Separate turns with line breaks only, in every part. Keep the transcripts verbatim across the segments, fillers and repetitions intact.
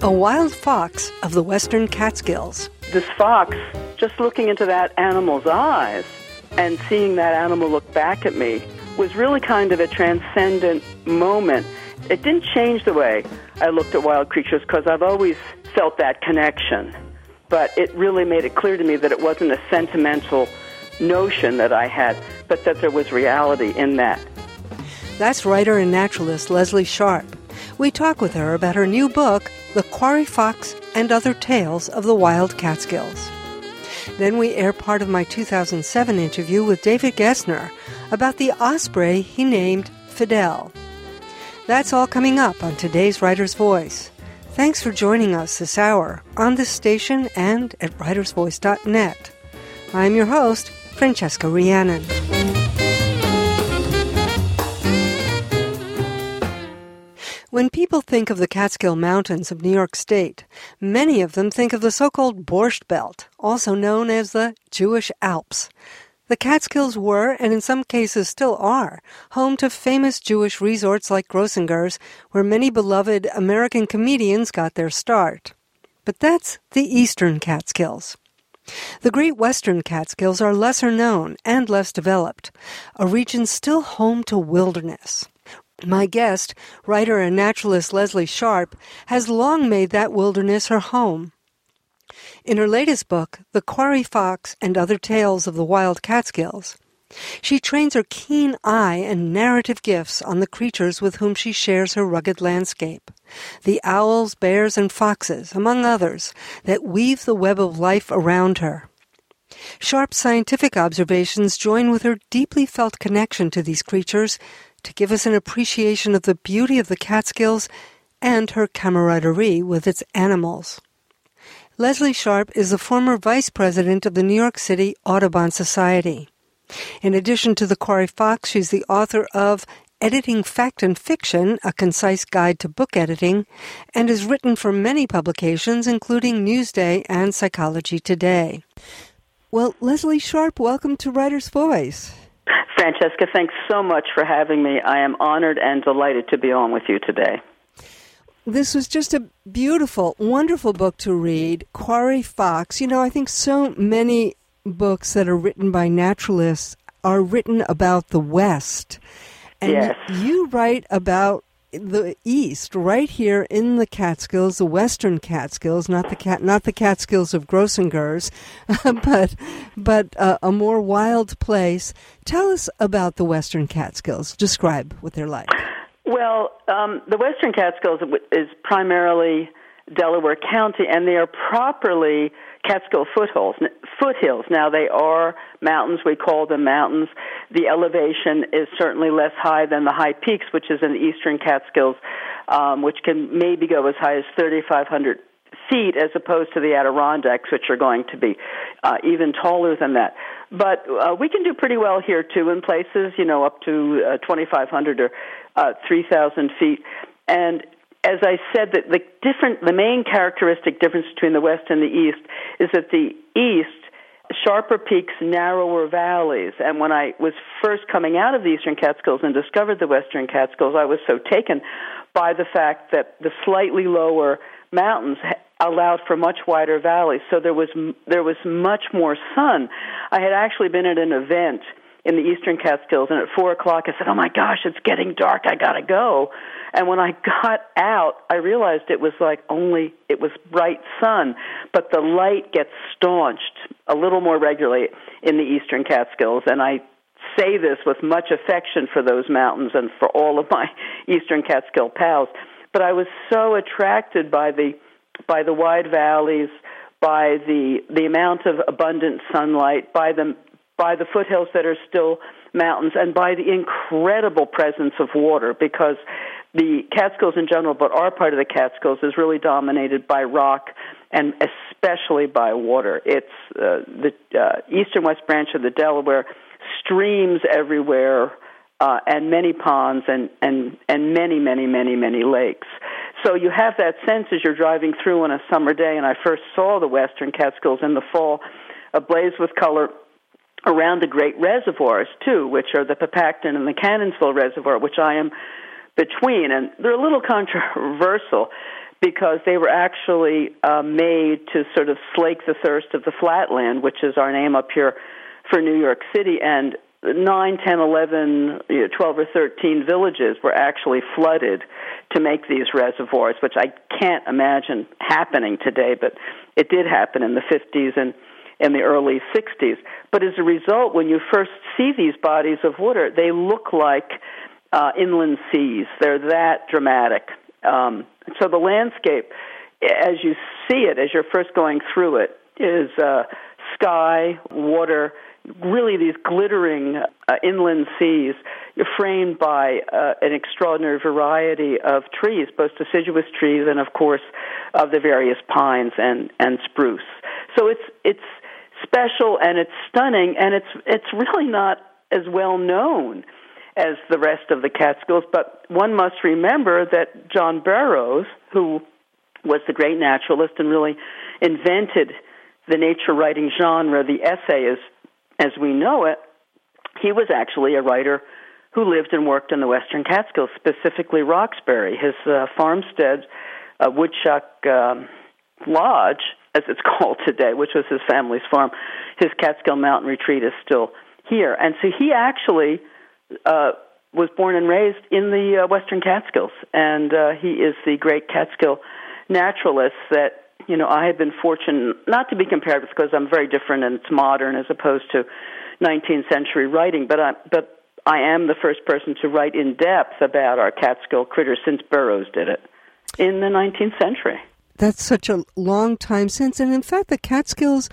a wild fox of the Western Catskills.
This fox, just looking into that animal's eyes and seeing that animal look back at me was really kind of a transcendent moment. It didn't change the way I looked at wild creatures because I've always felt that connection. But it really made it clear to me that it wasn't a sentimental notion that I had, but that there was reality in that.
That's writer and naturalist Leslie Sharp. We talk with her about her new book, The Quarry Fox and Other Tales of the Wild Catskills. Then we air part of my two thousand seven interview with David Gessner about the osprey he named Fidel. That's all coming up on today's Writer's Voice. Thanks for joining us this hour on this station and at writers voice dot net. I'm your host, Francesca Rhiannon. When people think of the Catskill Mountains of New York State, many of them think of the so-called Borscht Belt, also known as the Jewish Alps. The Catskills were, and in some cases still are, home to famous Jewish resorts like Grossinger's, where many beloved American comedians got their start. But that's the Eastern Catskills. The Great Western Catskills are lesser known and less developed, a region still home to wilderness. My guest, writer and naturalist Leslie Sharp, has long made that wilderness her home. In her latest book, The Quarry Fox and Other Tales of the Wild Catskills, she trains her keen eye and narrative gifts on the creatures with whom she shares her rugged landscape. The owls, bears, and foxes, among others, that weave the web of life around her. Sharp's scientific observations join with her deeply felt connection to these creatures to give us an appreciation of the beauty of the Catskills and her camaraderie with its animals. Leslie Sharp is the former vice president of the New York City Audubon Society. In addition to The Quarry Fox, she's the author of Editing Fact and Fiction, a concise guide to book editing, and has written for many publications, including Newsday and Psychology Today. Well, Leslie Sharp, welcome to Writer's Voice.
Francesca, thanks so much for having me. I am honored and delighted to be on with you today.
This was just a beautiful, wonderful book to read, Quarry Fox. You know, I think so many books that are written by naturalists are written about the West. And
yes.
You write about the East, right here in the Catskills, the Western Catskills, not the cat, not the Catskills of Grossinger's, but but uh, a more wild place. Tell us about the Western Catskills. Describe what they're like.
Well, um, the Western Catskills is primarily Delaware County, and they are properly Catskill foothills. Foothills. Now, they are mountains. We call them mountains. The elevation is certainly less high than the high peaks, which is in the Eastern Catskills, um, which can maybe go as high as thirty-five hundred feet, as opposed to the Adirondacks, which are going to be uh, even taller than that. But uh, we can do pretty well here, too, in places, you know, up to uh, twenty-five hundred or uh, three thousand feet. And as I said, that the different, the main characteristic difference between the West and the East is that the East, sharper peaks, narrower valleys. And when I was first coming out of the Eastern Catskills and discovered the Western Catskills, I was so taken by the fact that the slightly lower mountains allowed for much wider valleys. So there was there was much more sun. I had actually been at an event in the Eastern Catskills, and at four o'clock I said, oh my gosh, it's getting dark, I gotta go. And when I got out, I realized it was like only, it was bright sun, but the light gets staunched a little more regularly in the Eastern Catskills, and I say this with much affection for those mountains and for all of my Eastern Catskill pals, but I was so attracted by the by the wide valleys, by the the amount of abundant sunlight, by the by the foothills that are still mountains, and by the incredible presence of water, because the Catskills in general, but our part of the Catskills is really dominated by rock and especially by water. It's uh, the uh, east and west branch of the Delaware, streams everywhere, uh, and many ponds and, and, and many, many, many, many lakes. So you have that sense as you're driving through on a summer day, and I first saw the Western Catskills in the fall, ablaze with color, around the great reservoirs, too, which are the Papacton and the Cannonsville Reservoir, which I am between. And they're a little controversial because they were actually uh, made to sort of slake the thirst of the flatland, which is our name up here for New York City. And nine, ten, eleven, you know, twelve or thirteen villages were actually flooded to make these reservoirs, which I can't imagine happening today, but it did happen in the fifties and in the early sixties. But as a result, when you first see these bodies of water, they look like uh, inland seas. They're that dramatic. Um, so the landscape, as you see it, as you're first going through it, is uh, sky, water, really these glittering uh, inland seas framed by uh, an extraordinary variety of trees, both deciduous trees and, of course, of the various pines and, and spruce. So it's it's special and it's stunning, and it's it's really not as well known as the rest of the Catskills, but one must remember that John Burroughs, who was the great naturalist and really invented the nature writing genre, the essay as, as we know it, he was actually a writer who lived and worked in the Western Catskills, specifically Roxbury. His uh, farmstead, uh, Woodchuck um, Lodge, as it's called today, which was his family's farm, his Catskill Mountain Retreat is still here. And so he actually uh, was born and raised in the uh, Western Catskills, and uh, he is the great Catskill naturalist that, you know, I have been fortunate not to be compared with, because I'm very different and it's modern as opposed to nineteenth century writing, but I, but I am the first person to write in depth about our Catskill critters since Burroughs did it in the nineteenth century.
That's such a long time since. And in fact, the Catskills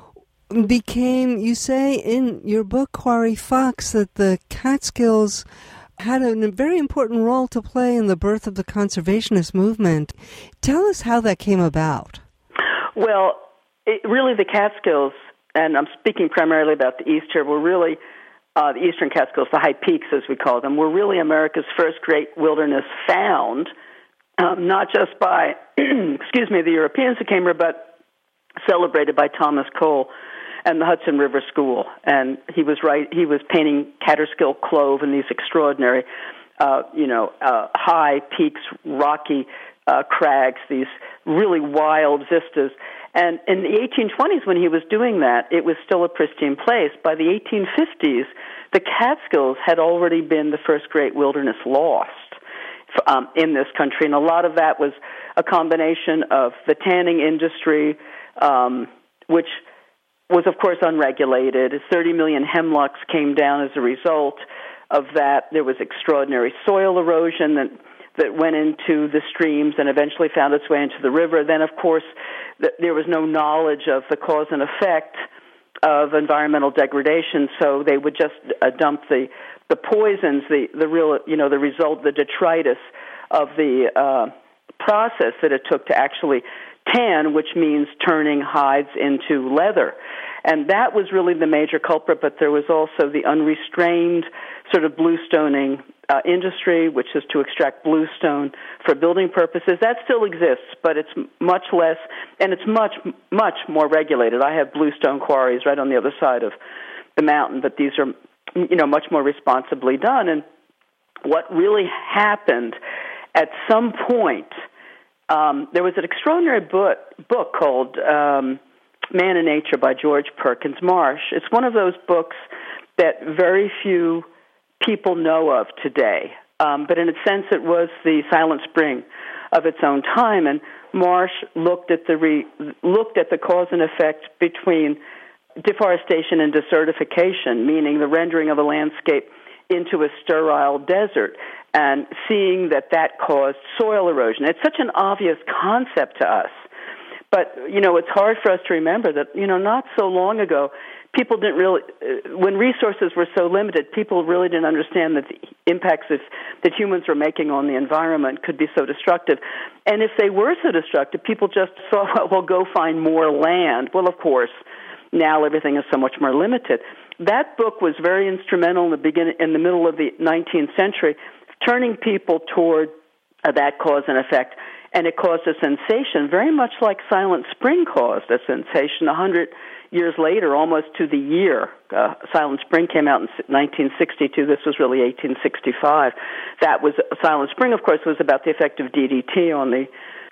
became, you say in your book, Quarry Fox, that the Catskills had a very important role to play in the birth of the conservationist movement. Tell us how that came about.
Well, it, really the Catskills, and I'm speaking primarily about the East here, were really, uh, the Eastern Catskills, the High Peaks as we call them, were really America's first great wilderness found, um, not just by, excuse me, the Europeans who came here, but celebrated by Thomas Cole and the Hudson River School. And he was right, he was painting Catskill Clove and these extraordinary, uh, you know, uh, high peaks, rocky uh, crags, these really wild vistas. And in the eighteen twenties, when he was doing that, it was still a pristine place. By the eighteen fifties, the Catskills had already been the first great wilderness lost um, in this country. And a lot of that was a combination of the tanning industry, um, which was, of course, unregulated. thirty million hemlocks came down as a result of that. There was extraordinary soil erosion that that went into the streams and eventually found its way into the river. Then, of course, th- there was no knowledge of the cause and effect of environmental degradation, so they would just uh, dump the the poisons, the the real, you know, the result, the detritus of the uh, process that it took to actually tan, which means turning hides into leather. And that was really the major culprit, but there was also the unrestrained sort of bluestoning uh, industry, which is to extract bluestone for building purposes. That still exists, but it's much less, and it's much, much more regulated. I have bluestone quarries right on the other side of the mountain, but these are, you know, much more responsibly done. And what really happened at some point, Um, there was an extraordinary book, book called um, Man and Nature by George Perkins Marsh. It's one of those books that very few people know of today, um, but in a sense it was the Silent Spring of its own time. And Marsh looked at the re, looked at the cause and effect between deforestation and desertification, meaning the rendering of a landscape into a sterile desert, and seeing that that caused soil erosion. It's such an obvious concept to us. But, you know, it's hard for us to remember that, you know, not so long ago, people didn't really, uh, when resources were so limited, people really didn't understand that the impacts of, that humans were making on the environment could be so destructive. And if they were so destructive, people just thought, well, go find more land. Well, of course, now everything is so much more limited. That book was very instrumental in the beginning, in the middle of the nineteenth century, turning people toward uh, that cause and effect, and it caused a sensation, very much like Silent Spring caused a sensation. A hundred years later, almost to the year, uh, Silent Spring came out in nineteen sixty-two. This was really eighteen sixty-five. That was Silent Spring, of course, was about the effect of D D T on the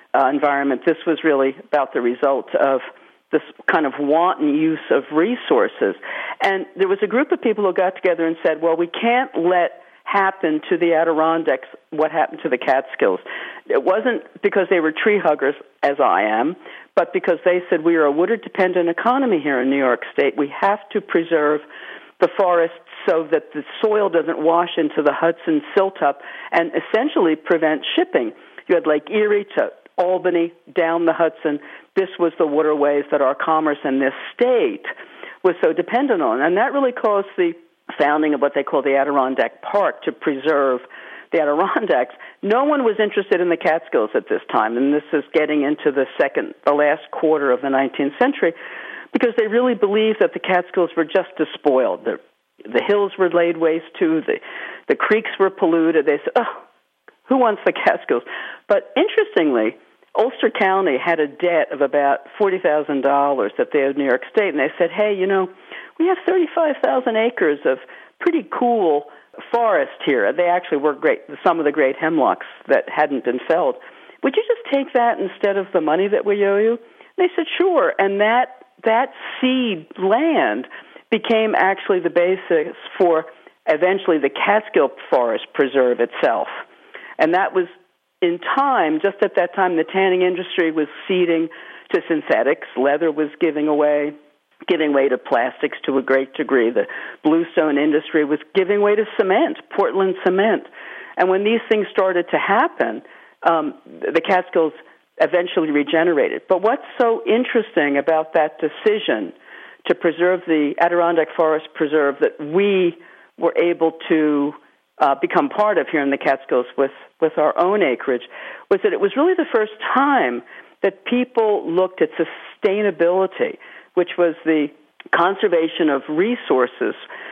uh, environment. This was really about the result of this kind of wanton use of resources. And there was a group of people who got together and said, well, we can't let happen to the Adirondacks what happened to the Catskills. It wasn't because they were tree huggers, as I am, but because they said we are a wood-dependent economy here in New York State. We have to preserve the forests so that the soil doesn't wash into the Hudson silt up and essentially prevent shipping. You had Lake Erie to Albany, down the Hudson. This was the waterways that our commerce in this state was so dependent on. And that really caused the founding of what they call the Adirondack Park to preserve the Adirondacks. No one was interested in the Catskills at this time, and this is getting into the second, the last quarter of the nineteenth century, because they really believed that the Catskills were just despoiled. The, the hills were laid waste to, the, the creeks were polluted. They said, oh, who wants the Catskills? But interestingly, Ulster County had a debt of about forty thousand dollars that they owed New York State, and they said, hey, you know, we have thirty-five thousand acres of pretty cool forest here. They actually were great, some of the great hemlocks that hadn't been felled. Would you just take that instead of the money that we owe you? And they said, sure. And that that seed land became actually the basis for eventually the Catskill Forest Preserve itself. And that was, in time, just at that time, the tanning industry was ceding to synthetics. Leather was giving away, giving way to plastics to a great degree. The bluestone industry was giving way to cement, Portland cement. And when these things started to happen, um, the Catskills eventually regenerated. But what's so interesting about that decision to preserve the Adirondack Forest Preserve that we were able to uh, become part of here in the Catskills with, with our own acreage was that it was really the first time that people looked at sustainability, which was the conservation of resources,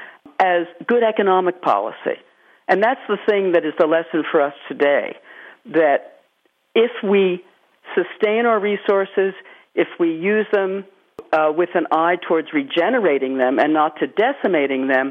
as good economic policy. And that's the thing that is the lesson for us today, that if we sustain our resources, if we use them uh, with an eye towards regenerating them and not to decimating them,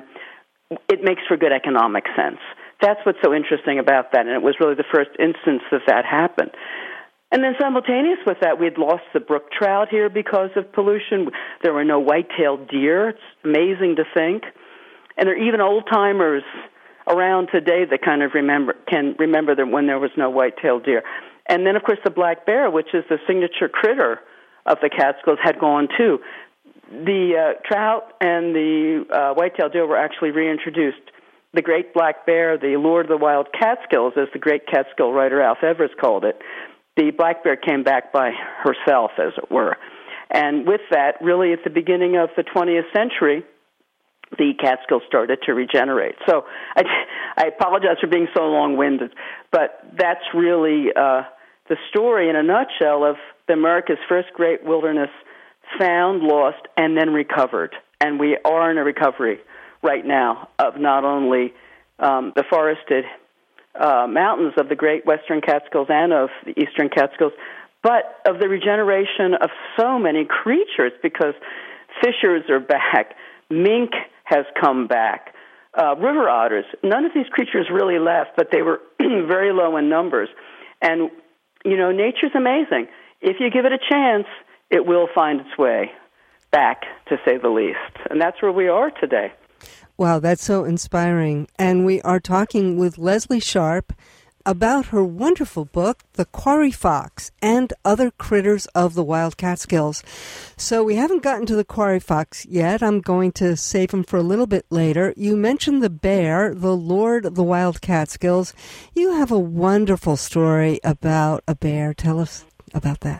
it makes for good economic sense. That's what's so interesting about that, and it was really the first instance that that happened. And then simultaneous with that, we had lost the brook trout here because of pollution. There were no white-tailed deer. It's amazing to think. And there are even old-timers around today that kind of remember can remember that when there was no white-tailed deer. And then, of course, the black bear, which is the signature critter of the Catskills, had gone too. The uh, trout and the uh, white-tailed deer were actually reintroduced. The great black bear, the Lord of the Wild Catskills, as the great Catskill writer Alf Evers called it, the black bear came back by herself, as it were. And with that, really at the beginning of the twentieth century, the Catskills started to regenerate. So I, I apologize for being so long-winded, but that's really uh, the story in a nutshell of America's first great wilderness, found, lost, and then recovered. And we are in a recovery right now of not only um, the forested uh, mountains of the great western Catskills and of the eastern Catskills, but of the regeneration of so many creatures, because fishers are back, mink has come back, uh, river otters. None of these creatures really left, but they were very low in numbers. And, you know, nature's amazing. If you give it a chance, it will find its way back, to say the least. And that's where we are today.
Wow, that's so inspiring. And we are talking with Leslie Sharp about her wonderful book, The Quarry Fox and Other Critters of the Wild Catskills. So we haven't gotten to the quarry fox yet. I'm going to save him for a little bit later. You mentioned the bear, the Lord of the Wild Catskills. You have a wonderful story about a bear. Tell us about that.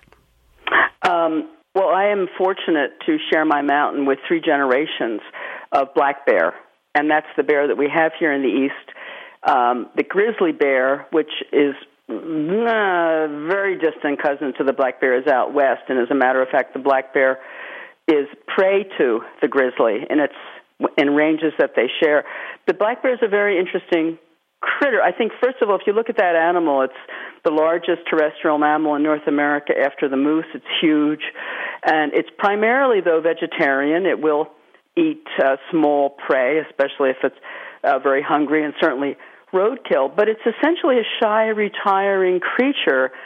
Um, well, I am fortunate to share my mountain with three generations of black bear, and that's the bear that we have here in the east. Um, the grizzly bear, which is a uh, very distant cousin to the black bear, is out west, and as a matter of fact, the black bear is prey to the grizzly in its in ranges that they share. The black bear is a very interesting critter. I think, first of all, if you look at that animal, it's the largest terrestrial mammal in North America after the moose. It's huge, and it's primarily, though, vegetarian. It will eat uh, small prey, especially if it's uh, very hungry, and certainly roadkill, but it's essentially a shy, retiring creature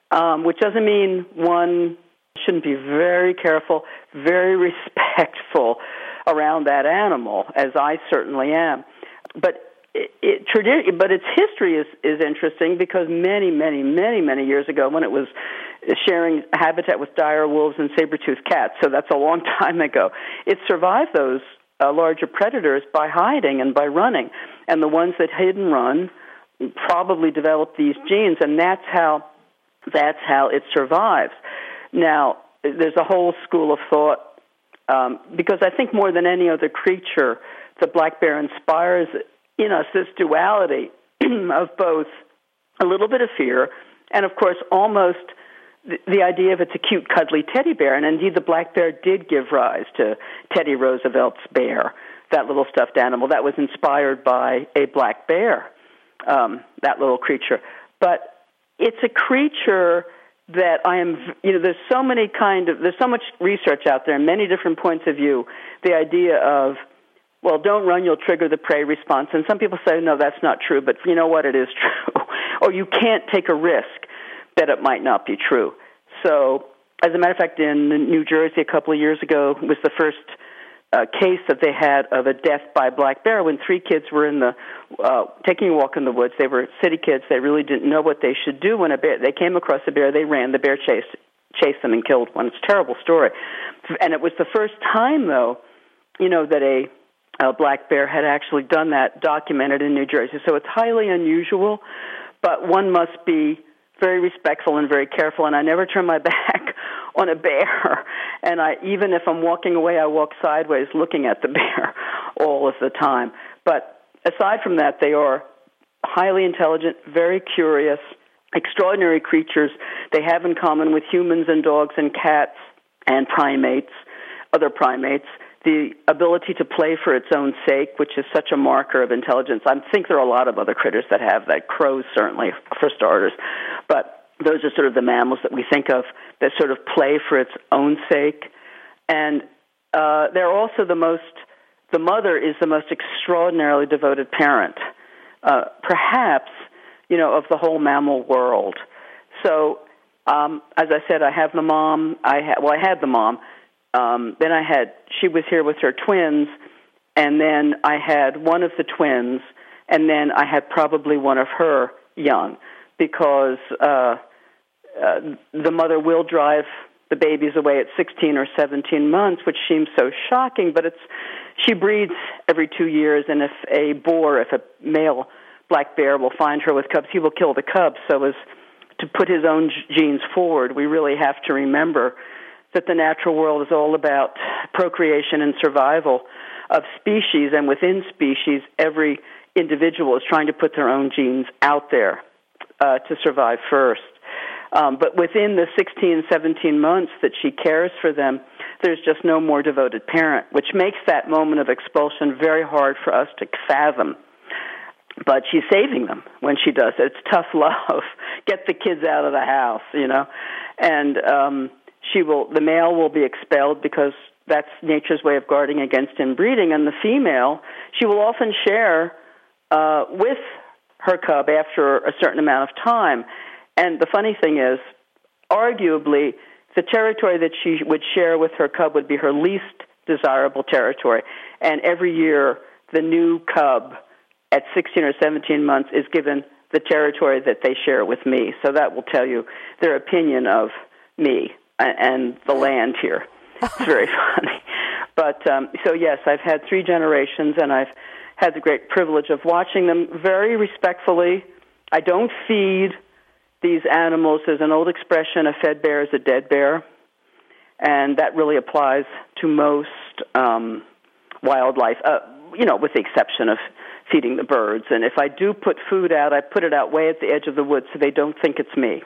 um, which doesn't mean one shouldn't be very careful, very respectful around that animal, as I certainly am. But it, it, tradi- but its history is, is interesting because many, many, many, many years ago, when it was sharing habitat with dire wolves and saber-toothed cats, so that's a long time ago, it survived those uh, larger predators by hiding and by running. And the ones that hid and run probably developed these genes, and that's how that's how it survives. Now, there's a whole school of thought, um, because I think more than any other creature, the black bear inspires in us this duality of both a little bit of fear and, of course, almost the, the idea of it's a cute, cuddly teddy bear. And indeed, the black bear did give rise to Teddy Roosevelt's bear, that little stuffed animal that was inspired by a black bear, um, that little creature. But it's a creature that I am, you know, there's so many kind of, there's so much research out there, many different points of view. The idea of, well, don't run, you'll trigger the prey response. And some people say, no, that's not true, but you know what, it is true. Or you can't take a risk that it might not be true. So, as a matter of fact, in New Jersey a couple of years ago was the first uh, case that they had of a death by black bear when three kids were in the uh, taking a walk in the woods. They were city kids. They really didn't know what they should do when a bear. They came across a bear. They ran. The bear chased chased them and killed one. It's a terrible story. And it was the first time, though, you know, that a A black bear had actually done that, documented in New Jersey. So it's highly unusual, but one must be very respectful and very careful. And I never turn my back on a bear. And I, even if I'm walking away, I walk sideways looking at the bear all of the time. But aside from that, they are highly intelligent, very curious, extraordinary creatures. They have in common with humans and dogs and cats and primates, other primates, the ability to play for its own sake, which is such a marker of intelligence. I think there are a lot of other critters that have that. Crows, certainly, for starters. But those are sort of the mammals that we think of that sort of play for its own sake. And uh, they're also the most, the mother is the most extraordinarily devoted parent, uh, perhaps, you know, of the whole mammal world. So, um, as I said, I have the mom. I ha- well, I had the mom. Um, then I had, she was here with her twins, and then I had one of the twins, and then I had probably one of her young, because uh, uh, the mother will drive the babies away at sixteen or seventeen months, which seems so shocking, but it's, she breeds every two years, and if a boar, if a male black bear will find her with cubs, he will kill the cubs. So as to put his own genes forward, we really have to remember that the natural world is all about procreation and survival of species, and within species, every individual is trying to put their own genes out there uh, to survive first. Um, but within the sixteen, seventeen months that she cares for them, there's just no more devoted parent, which makes that moment of expulsion very hard for us to fathom. But she's saving them when she does it. It's tough love. Get the kids out of the house, you know. And um She will. The male will be expelled because that's nature's way of guarding against inbreeding, and the female, she will often share uh, with her cub after a certain amount of time. And the funny thing is, arguably, the territory that she would share with her cub would be her least desirable territory. And every year, the new cub at sixteen or seventeen months is given the territory that they share with me. So that will tell you their opinion of me and the land here. It's very funny. But, um, so yes, I've had three generations, and I've had the great privilege of watching them very respectfully. I don't feed these animals. There's an old expression, a fed bear is a dead bear, and that really applies to most um, wildlife, uh, you know, with the exception of feeding the birds. And if I do put food out, I put it out way at the edge of the woods so they don't think it's me.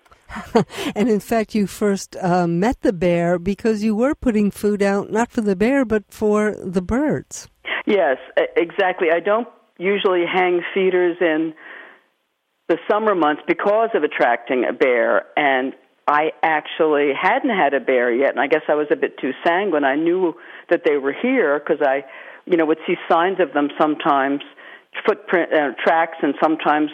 And in fact, you first uh, met the bear because you were putting food out, not for the bear, but for the birds.
Yes, exactly. I don't usually hang feeders in the summer months because of attracting a bear, and I actually hadn't had a bear yet, and I guess I was a bit too sanguine. I knew that they were here because I, you know, would see signs of them sometimes, footprint uh, tracks, and sometimes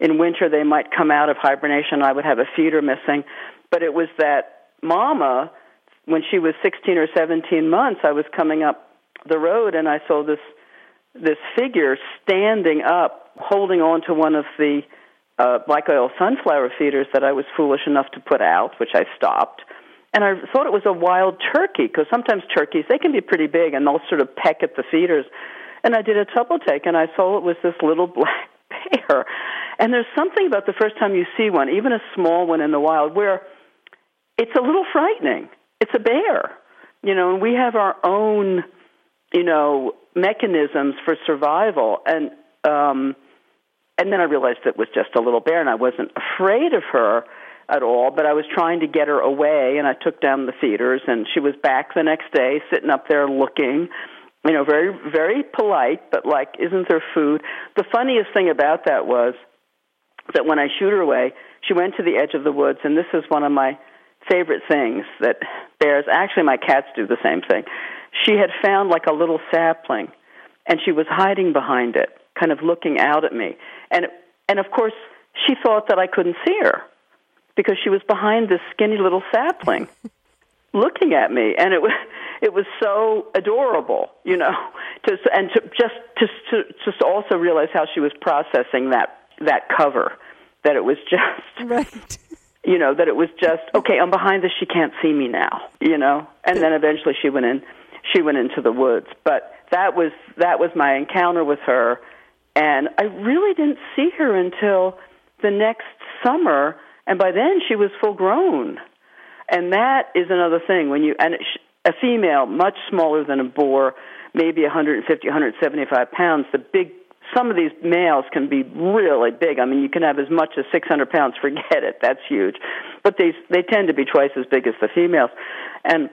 in winter they might come out of hibernation. I would have a feeder missing. But it was that mama, when she was sixteen or seventeen months, I was coming up the road and I saw this this figure standing up, holding on to one of the uh, black oil sunflower feeders that I was foolish enough to put out, which I stopped. And I thought it was a wild turkey, because sometimes turkeys, they can be pretty big, and they'll sort of peck at the feeders. And I did a double take, and I saw it was this little black bear. And there's something about the first time you see one, even a small one in the wild, where it's a little frightening. It's a bear, you know, and we have our own, you know, mechanisms for survival. And um, and then I realized it was just a little bear, and I wasn't afraid of her at all, but I was trying to get her away, and I took down the feeders, and she was back the next day, sitting up there looking, you know, very, very polite, but like, isn't there food? The funniest thing about that was that when I shooed her away, she went to the edge of the woods, and this is one of my favorite things that bears, actually my cats do the same thing. She had found like a little sapling, and she was hiding behind it, kind of looking out at me. And, and of course, she thought that I couldn't see her, because she was behind this skinny little sapling looking at me. And it was it was so adorable, you know, to, and to just to, to just also realize how she was processing that, that cover, that it was just,
right.
you know, that it was just, okay, I'm behind this, she can't see me now, you know. And then eventually she went in, she went into the woods. But that was that was my encounter with her, and I really didn't see her until the next summer. And by then, she was full grown. And that is another thing. When you and a female, much smaller than a boar, maybe one hundred fifty, one hundred seventy-five pounds, the big, some of these males can be really big. I mean, you can have as much as six hundred pounds, forget it, that's huge. But they, they tend to be twice as big as the females. And,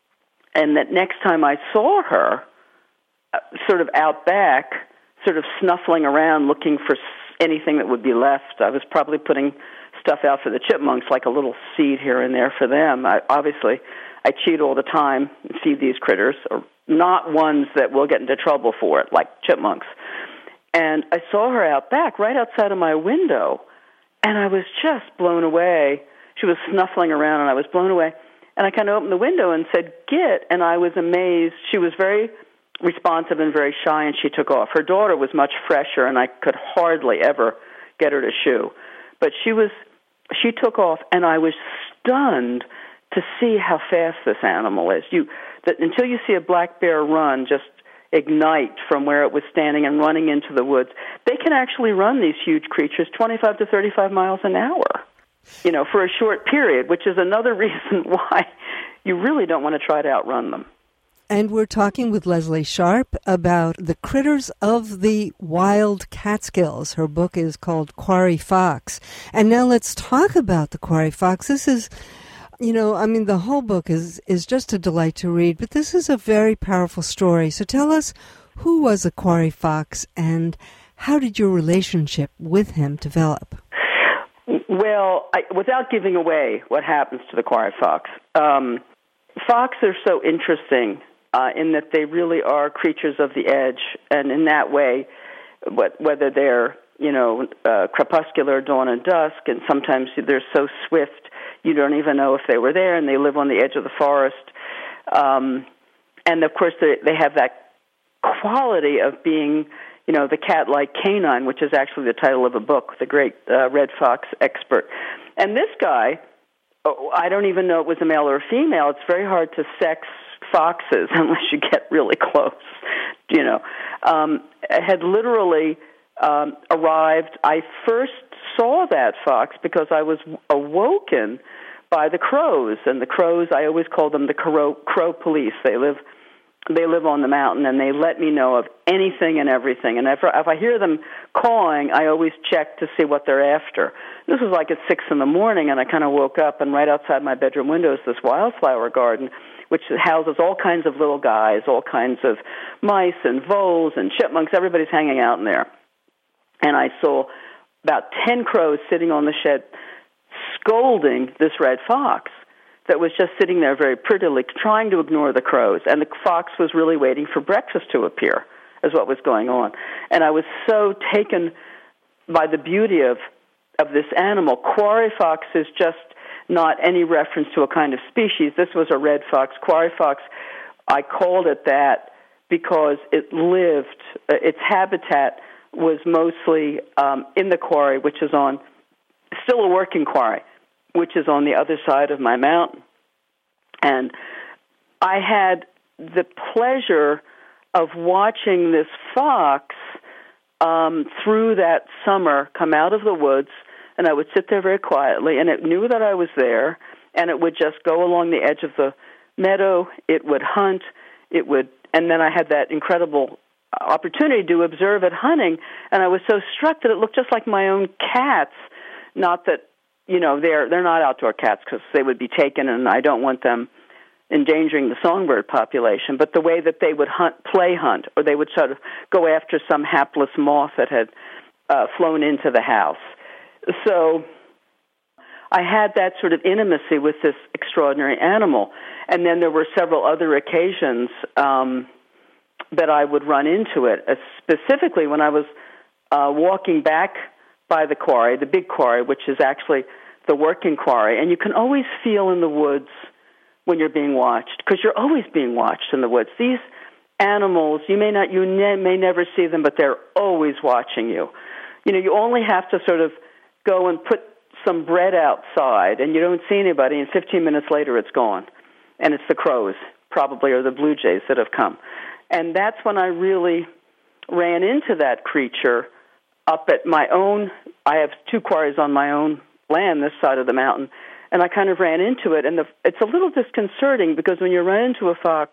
and that next time I saw her, uh, sort of out back, sort of snuffling around, looking for anything that would be left, I was probably putting stuff out for the chipmunks, like a little seed here and there for them. I, obviously, I cheat all the time and feed these critters, or not ones that will get into trouble for it, like chipmunks. And I saw her out back, right outside of my window, and I was just blown away. She was snuffling around, and I was blown away. And I kind of opened the window and said, "Git," and I was amazed. She was very responsive and very shy, and she took off. Her daughter was much fresher, and I could hardly ever get her to shoo. But she was, she took off, and I was stunned to see how fast this animal is. You, that until you see a black bear run, just ignite from where it was standing and running into the woods, they can actually run, these huge creatures, twenty-five to thirty-five miles an hour, you know, for a short period, which is another reason why you really don't want to try to outrun them.
And we're talking with Leslie Sharp about the critters of the wild Catskills. Her book is called Quarry Fox. And now let's talk about the Quarry Fox. This is, you know, I mean, the whole book is, is just a delight to read, but this is a very powerful story. So tell us, who was the Quarry Fox, and how did your relationship with him develop?
Well, I, without giving away what happens to the Quarry Fox, um, fox are so interesting. Uh, in that they really are creatures of the edge, and in that way, what, whether they're, you know, uh, crepuscular, dawn and dusk, and sometimes they're so swift you don't even know if they were there, and they live on the edge of the forest. Um, and, of course, they, they have that quality of being, you know, the cat-like canine, which is actually the title of a book, The Great uh, Red Fox Expert. And this guy, oh, I don't even know it was a male or a female. It's very hard to sex foxes unless you get really close, you know, um, had literally um, arrived. I first saw that fox because I was awoken by the crows, and the crows, I always call them the crow, crow police. They live they live on the mountain, and they let me know of anything and everything. And if, if I hear them cawing, I always check to see what they're after. This was like at six in the morning, and I kind of woke up, and right outside my bedroom window is this wildflower garden, which houses all kinds of little guys, all kinds of mice and voles and chipmunks. Everybody's hanging out in there. And I saw about ten crows sitting on the shed scolding this red fox that was just sitting there very prettily, trying to ignore the crows. And the fox was really waiting for breakfast to appear, is what was going on. And I was so taken by the beauty of of this animal. Quarry fox is just not any reference to a kind of species. This was a red fox. Quarry fox, I called it that because it lived, its habitat was mostly um, in the quarry, which is on, still a working quarry, which is on the other side of my mountain. And I had the pleasure of watching this fox um, through that summer come out of the woods, and I would sit there very quietly, and it knew that I was there, and it would just go along the edge of the meadow. It would hunt. It would, and then I had that incredible opportunity to observe it hunting, and I was so struck that it looked just like my own cats. Not that, you know, they're they're not outdoor cats because they would be taken, and I don't want them endangering the songbird population, but the way that they would hunt, play hunt, or they would sort of go after some hapless moth that had uh, flown into the house. So I had that sort of intimacy with this extraordinary animal. And then there were several other occasions um, that I would run into it, uh, specifically when I was uh, walking back by the quarry, the big quarry, which is actually the working quarry. And you can always feel in the woods when you're being watched, because you're always being watched in the woods. These animals, you may not, you ne- may never see them, but they're always watching you. You know, you only have to sort of go and put some bread outside, and you don't see anybody, and fifteen minutes later it's gone. And it's the crows, probably, or the blue jays that have come. And that's when I really ran into that creature up at my own, I have two quarries on my own land, this side of the mountain, and I kind of ran into it. And the, it's a little disconcerting because when you run into a fox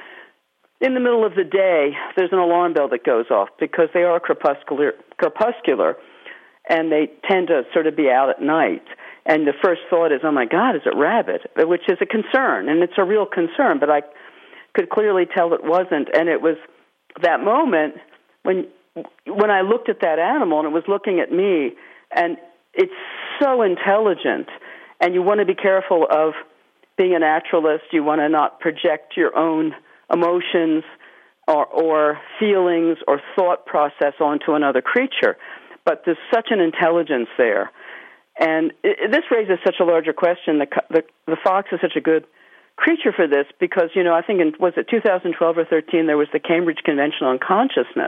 in the middle of the day, there's an alarm bell that goes off because they are crepuscular, crepuscular and they tend to sort of be out at night. And the first thought is, oh, my God, is it rabbit? Which is a concern, and it's a real concern, but I could clearly tell it wasn't. And it was that moment when when I looked at that animal, and it was looking at me, and it's so intelligent, and you want to be careful of being a naturalist. You want to not project your own emotions or, or feelings or thought process onto another creature. But there's such an intelligence there. And it, this raises such a larger question. The, the, the fox is such a good creature for this because, you know, I think in, was it two thousand twelve or thirteen, there was the Cambridge Convention on Consciousness.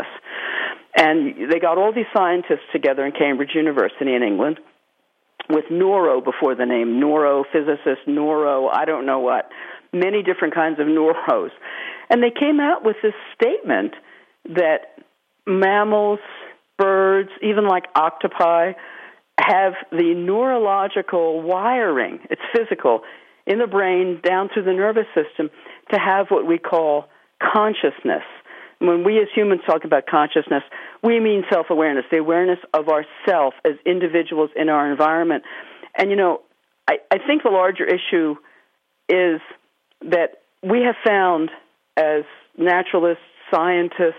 And they got all these scientists together in Cambridge University in England with neuro before the name, neurophysicist, neuro, I don't know what, many different kinds of neuros. And they came out with this statement that mammals, birds, even like octopi, have the neurological wiring, it's physical, in the brain down through the nervous system to have what we call consciousness. When we as humans talk about consciousness, we mean self-awareness, the awareness of ourself as individuals in our environment. And, you know, I, I think the larger issue is that we have found as naturalists, scientists,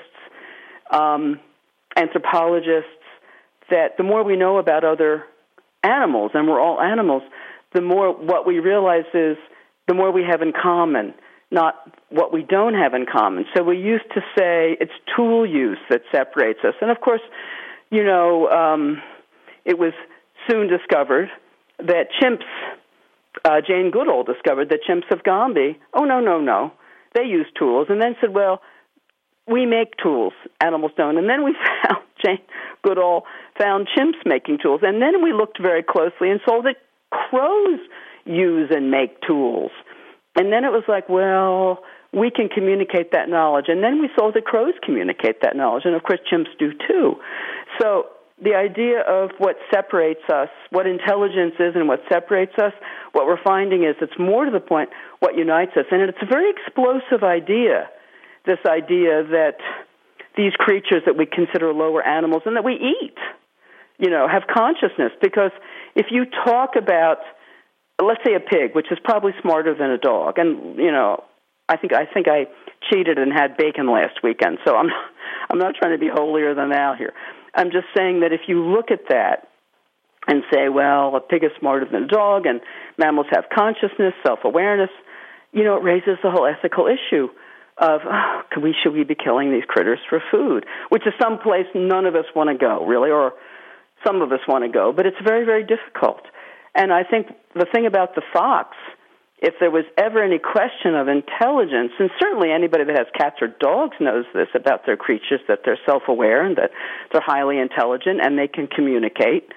um, anthropologists, that the more we know about other animals, and we're all animals, the more what we realize is the more we have in common, not what we don't have in common. So we used to say it's tool use that separates us. And, of course, you know, um, it was soon discovered that chimps, uh, Jane Goodall discovered that chimps of Gombe, oh, no, no, no, they use tools, and then said, well, we make tools, animals don't. And then we found, Jane Goodall found chimps making tools. And then we looked very closely and saw that crows use and make tools. And then it was like, well, we can communicate that knowledge. And then we saw that crows communicate that knowledge. And, of course, chimps do too. So the idea of what separates us, what intelligence is and what separates us, what we're finding is it's more to the point what unites us. And it's a very explosive idea, this idea that these creatures that we consider lower animals and that we eat, you know, have consciousness. Because if you talk about, let's say a pig, which is probably smarter than a dog, and, you know, I think I think I cheated and had bacon last weekend, so I'm I'm not trying to be holier than thou here. I'm just saying that if you look at that and say, well, a pig is smarter than a dog, and mammals have consciousness, self-awareness, you know, it raises the whole ethical issue of, oh, can we, should we be killing these critters for food, which is someplace none of us want to go, really, or some of us want to go, but it's very, very difficult. And I think the thing about the fox, if there was ever any question of intelligence, and certainly anybody that has cats or dogs knows this about their creatures, that they're self-aware and that they're highly intelligent and they can communicate.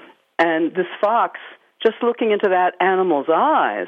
And this fox, just looking into that animal's eyes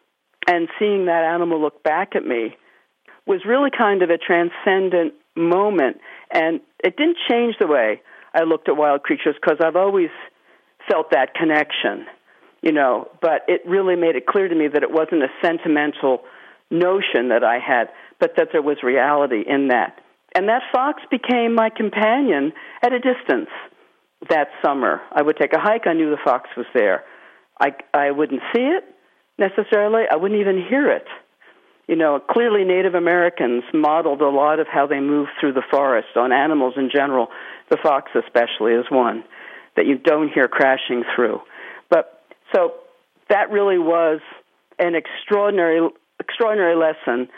and seeing that animal look back at me was really kind of a transcendent moment. And it didn't change the way I looked at wild creatures because I've always felt that connection, you know, but it really made it clear to me that it wasn't a sentimental notion that I had, but that there was reality in that. And that fox became my companion at a distance that summer. I would take a hike. I knew the fox was there. I, I wouldn't see it necessarily. I wouldn't even hear it. You know, clearly Native Americans modeled a lot of how they move through the forest on animals in general. The fox especially is one that you don't hear crashing through. But so that really was an extraordinary, extraordinary lesson.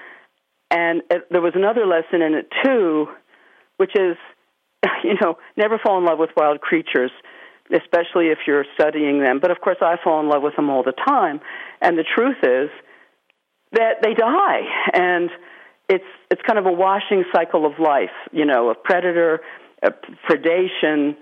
And it, there was another lesson in it too, which is, you know, never fall in love with wild creatures, especially if you're studying them. But of course, I fall in love with them all the time. And the truth is that they die, and it's it's kind of a washing cycle of life, you know, of predator, of predation,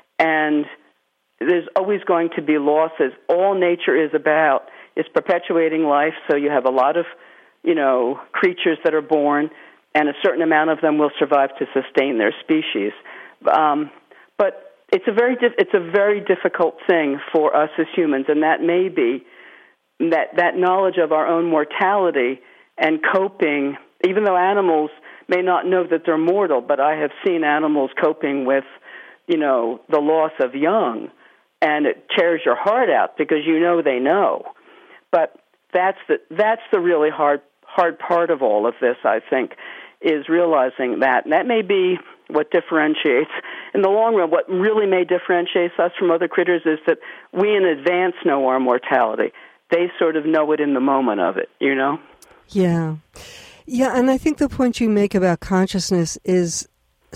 and there's always going to be losses. All nature is about is perpetuating life, so you have a lot of, you know, creatures that are born, and a certain amount of them will survive to sustain their species. Um, but it's a very dif- it's a very difficult thing for us as humans, and that may be that that knowledge of our own mortality and coping, even though animals may not know that they're mortal, but I have seen animals coping with, you know, the loss of young, and it tears your heart out because you know they know. But that's the that's the really hard hard part of all of this, I think, is realizing that. And that may be what differentiates, in the long run, what really may differentiate us from other critters is that we in advance know our mortality. They sort of know it in the moment of it, you know?
Yeah. Yeah, and I think the point you make about consciousness is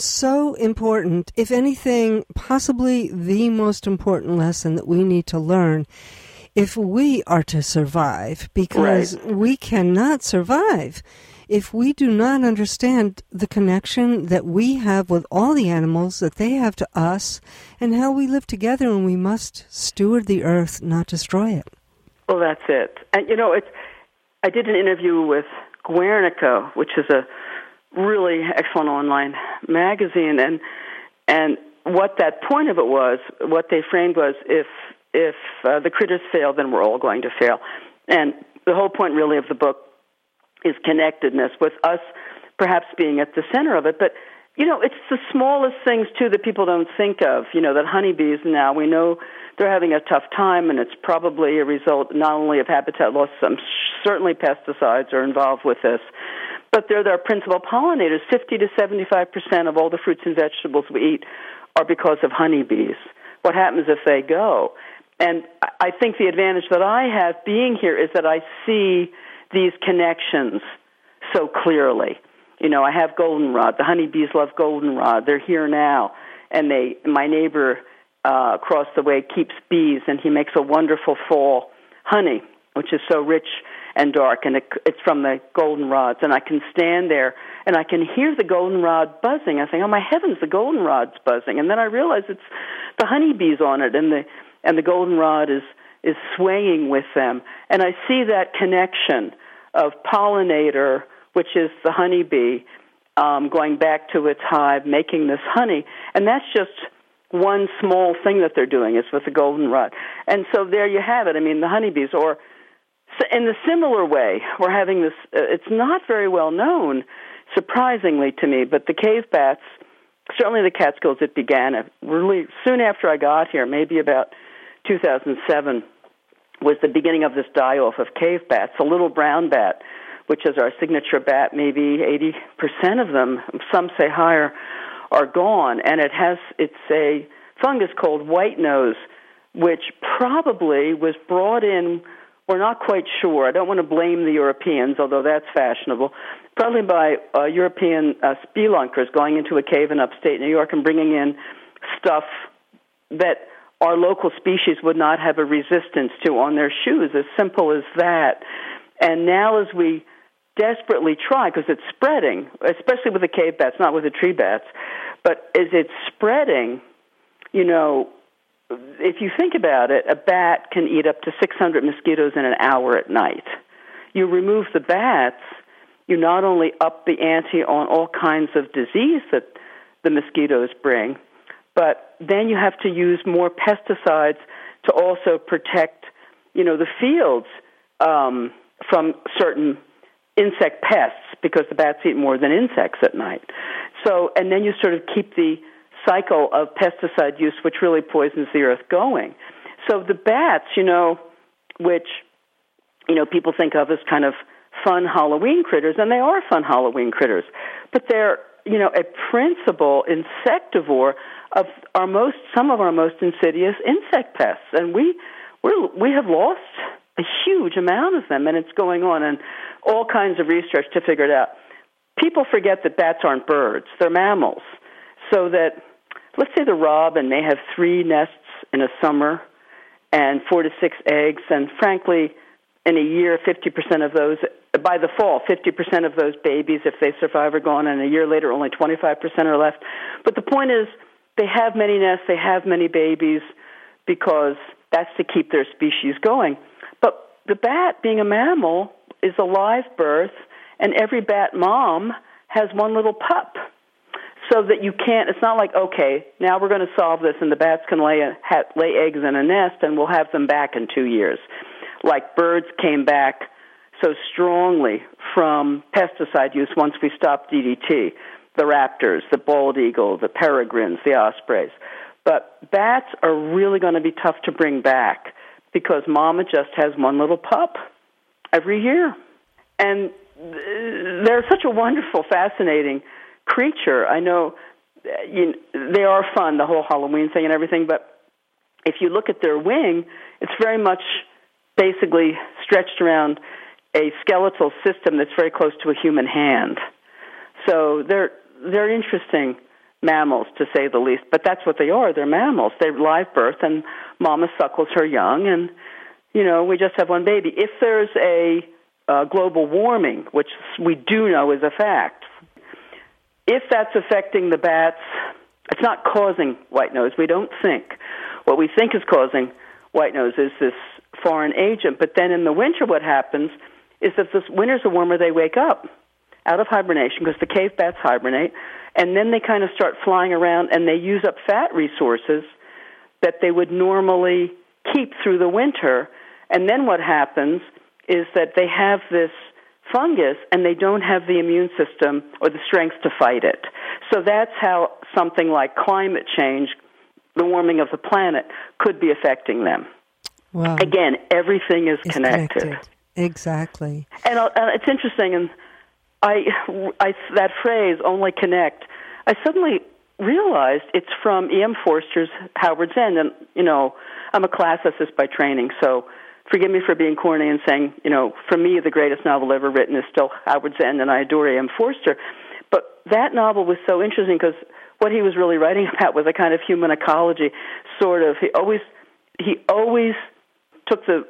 so important. If anything, possibly the most important lesson that we need to learn if we are to survive, because
right.
we cannot survive if we do not understand the connection that we have with all the animals, that they have to us, and how we live together, and we must steward the earth, not destroy it.
Well, that's it. And, you know, it's, I did an interview with Guernica, which is a really excellent online magazine, and and what that point of it was, what they framed was, if if uh, the critters fail, then we're all going to fail. And the whole point, really, of the book is connectedness, with us perhaps being at the center of it. But, you know, it's the smallest things, too, that people don't think of. You know, that honeybees now, we know they're having a tough time, and it's probably a result not only of habitat loss, some certainly pesticides are involved with this, but they're their principal pollinators. fifty to seventy-five percent of all the fruits and vegetables we eat are because of honeybees. What happens if they go? And I think the advantage that I have being here is that I see these connections so clearly. You know, I have goldenrod. The honeybees love goldenrod. They're here now. And they, my neighbor uh, across the way keeps bees, and he makes a wonderful fall honey, which is so rich and dark, and it, it's from the goldenrods. And I can stand there, and I can hear the goldenrod buzzing. I think, oh, my heavens, the goldenrod's buzzing. And then I realize it's the honeybees on it, and the and the goldenrod is, is swaying with them. And I see that connection of pollinator, which is the honeybee, um, going back to its hive, making this honey. And that's just one small thing that they're doing, is with the goldenrod. And so there you have it. I mean, the honeybees, or in the similar way, we're having this, uh, it's not very well known, surprisingly to me, but the cave bats, certainly the Catskills, it began really soon after I got here, maybe about two thousand seven, was the beginning of this die-off of cave bats. A little brown bat, which is our signature bat, maybe eighty percent of them, some say higher, are gone. And it has, it's a fungus called white nose, which probably was brought in, we're not quite sure. I don't want to blame the Europeans, although that's fashionable, probably by uh, European uh, spelunkers going into a cave in upstate New York and bringing in stuff that our local species would not have a resistance to on their shoes, as simple as that. And now as we desperately try, because it's spreading, especially with the cave bats, not with the tree bats, but as it's spreading, you know, if you think about it, a bat can eat up to six hundred mosquitoes in an hour at night. You remove the bats, you not only up the ante on all kinds of disease that the mosquitoes bring, but then you have to use more pesticides to also protect, you know, the fields um, from certain insect pests, because the bats eat more than insects at night. So, and then you sort of keep the cycle of pesticide use, which really poisons the earth, going. So the bats, you know, which, you know, people think of as kind of fun Halloween critters, and they are fun Halloween critters, but they're, you know, a principal insectivore of our most, some of our most insidious insect pests, and we we're, we have lost a huge amount of them, and it's going on, and all kinds of research to figure it out. People forget that bats aren't birds; they're mammals. So that, let's say the robin may have three nests in a summer and four to six eggs, and frankly, in a year, fifty percent of those, by the fall, fifty percent of those babies, if they survive, are gone, and a year later, only twenty-five percent are left. But the point is, they have many nests, they have many babies, because that's to keep their species going. But the bat, being a mammal, is a live birth, and every bat mom has one little pup. So that you can't, it's not like, okay, now we're going to solve this, and the bats can lay, a, ha, lay eggs in a nest, and we'll have them back in two years. Like birds came back so strongly from pesticide use once we stopped D D T, the raptors, the bald eagle, the peregrines, the ospreys. But bats are really going to be tough to bring back, because mama just has one little pup every year. And they're such a wonderful, fascinating creature. I know, you know they are fun, the whole Halloween thing and everything, but if you look at their wing, it's very much basically stretched around a skeletal system that's very close to a human hand. So they're they're interesting mammals, to say the least, but that's what they are. They're mammals. They live birth, and mama suckles her young, and, you know, we just have one baby. If there's a uh, global warming, which we do know is a fact, if that's affecting the bats, it's not causing white nose. We don't think. What we think is causing white nose is this foreign agent. But then in the winter, what happens is that the winters are warmer, they wake up out of hibernation, because the cave bats hibernate, and then they kind of start flying around, and they use up fat resources that they would normally keep through the winter. And then what happens is that they have this fungus, and they don't have the immune system or the strength to fight it. So that's how something like climate change, the warming of the planet, could be affecting them.
Wow.
Again, everything is
it's
connected.
connected. Exactly.
And uh, it's interesting, and I, I, that phrase, only connect, I suddenly realized it's from E M Forster's Howard's End. And, you know, I'm a classicist by training, so forgive me for being corny and saying, you know, for me, the greatest novel ever written is still Howard's End, and I adore E M Forster. But that novel was so interesting, because what he was really writing about was a kind of human ecology, sort of. He always, he always took the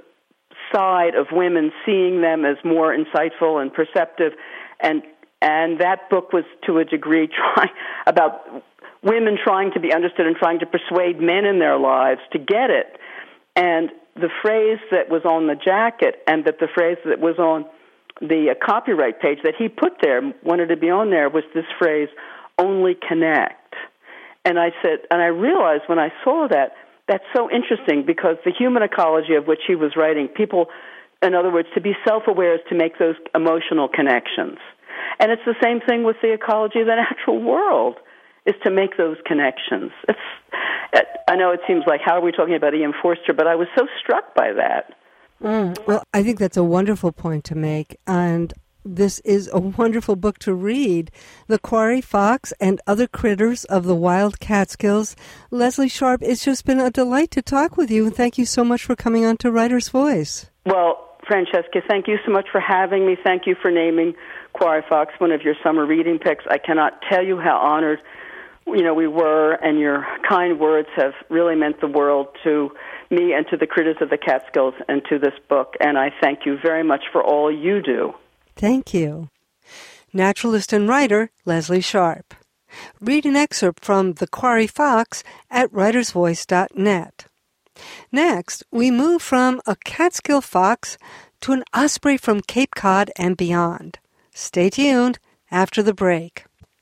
side of women, seeing them as more insightful and perceptive, and and that book was, to a degree, trying about women trying to be understood and trying to persuade men in their lives to get it. And the phrase that was on the jacket, and that the phrase that was on the uh, copyright page that he put there, wanted to be on there, was this phrase, only connect. And I said, and I realized when I saw that, that's so interesting, because the human ecology of which he was writing, people, in other words, to be self-aware is to make those emotional connections. And it's the same thing with the ecology of the natural world, is to make those connections. It's, I know it seems like, how are we talking about E M Forster, but I was so struck by that.
Mm, well, I think that's a wonderful point to make, and this is a wonderful book to read, The Quarry Fox and Other Critters of the Wild Catskills. Leslie Sharp, it's just been a delight to talk with you, and thank you so much for coming on to Writer's Voice.
Well, Francesca, thank you so much for having me. Thank you for naming Quarry Fox one of your summer reading picks. I cannot tell you how honored you know, we were, and your kind words have really meant the world to me and to the critters of the Catskills and to this book, and I thank you very much for all you do.
Thank you. Naturalist and writer Leslie Sharp. Read an excerpt from The Quarry Fox at writers voice dot net. Next, we move from a Catskill fox to an osprey from Cape Cod and beyond. Stay tuned after the break.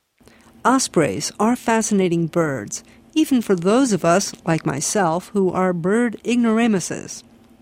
Ospreys are fascinating birds, even for those of us, like myself, who are bird ignoramuses.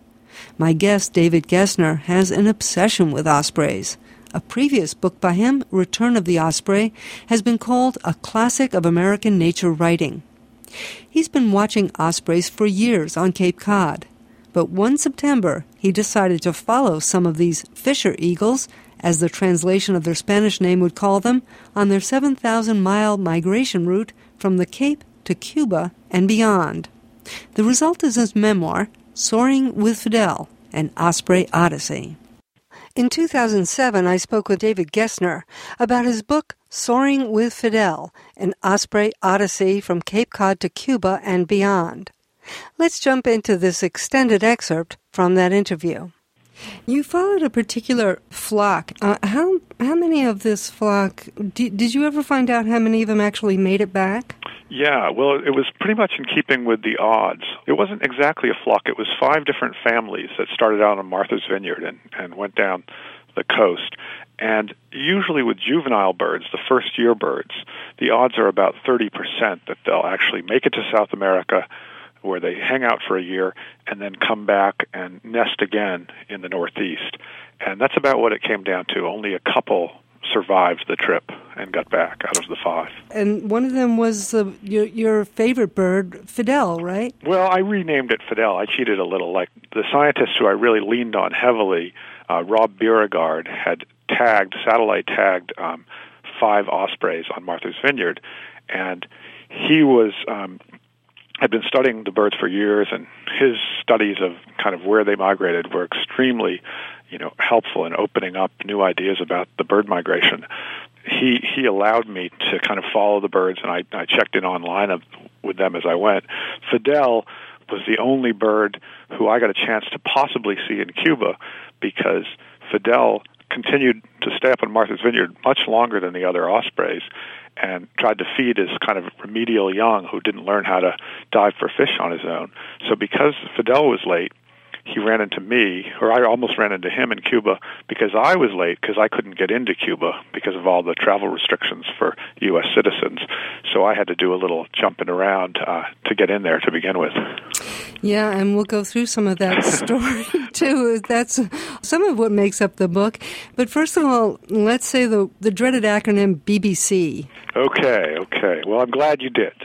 My guest, David Gessner, has an obsession with ospreys. A previous book by him, Return of the Osprey, has been called a classic of American nature writing. He's been watching ospreys for years on Cape Cod, but one September he decided to follow some of these fisher eagles, as the translation of their Spanish name would call them, on their seven thousand mile migration route from the Cape to Cuba and beyond. The result is his memoir, Soaring with Fidel, an Osprey Odyssey. In two thousand seven, I spoke with David Gessner about his book, Soaring with Fidel, an Osprey Odyssey from Cape Cod to Cuba and beyond. Let's jump into this extended excerpt from that interview. You followed a particular flock. Uh, how how many of this flock, did, did you ever find out how many of them actually made it back?
Yeah, well, it was pretty much in keeping with the odds. It wasn't exactly a flock. It was five different families that started out on Martha's Vineyard and, and went down the coast. And usually with juvenile birds, the first-year birds, the odds are about thirty percent that they'll actually make it to South America, where they hang out for a year and then come back and nest again in the Northeast. And that's about what it came down to. Only a couple survived the trip and got back out of the five.
And one of them was uh, your, your favorite bird, Fidel, right?
Well, I renamed it Fidel. I cheated a little. Like the scientists who I really leaned on heavily, uh, Rob Beauregard, had tagged, satellite tagged um, five ospreys on Martha's Vineyard. And he was... Um, had been studying the birds for years, and his studies of kind of where they migrated were extremely, you know, helpful in opening up new ideas about the bird migration. He he allowed me to kind of follow the birds, and I, I checked in online of, with them as I went. Fidel was the only bird who I got a chance to possibly see in Cuba, because Fidel continued to stay up on Martha's Vineyard much longer than the other ospreys, and tried to feed his kind of remedial young who didn't learn how to dive for fish on his own. So because Fidel was late, he ran into me, or I almost ran into him in Cuba, because I was late because I couldn't get into Cuba because of all the travel restrictions for U S citizens. So I had to do a little jumping around uh, to get in there to begin with.
Yeah, and we'll go through some of that story, too. That's some of what makes up the book. But first of all, let's say the, the dreaded acronym B B C.
Okay, okay. Well, I'm glad you did.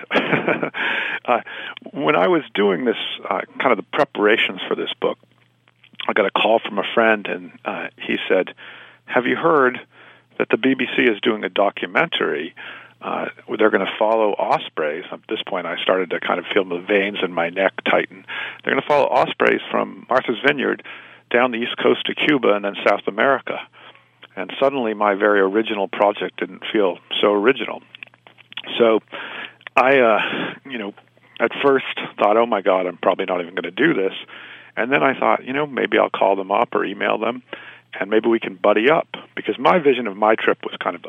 uh, when I was doing this, uh, kind of the preparations for this book, I got a call from a friend, and uh, he said, have you heard that the B B C is doing a documentary uh, where they're going to follow ospreys? At this point, I started to kind of feel the veins in my neck tighten. They're going to follow ospreys from Martha's Vineyard down the east coast to Cuba and then South America. And suddenly my very original project didn't feel so original. So I, uh, you know, at first thought, oh my God, I'm probably not even going to do this. And then I thought, you know, maybe I'll call them up or email them, and maybe we can buddy up. Because my vision of my trip was kind of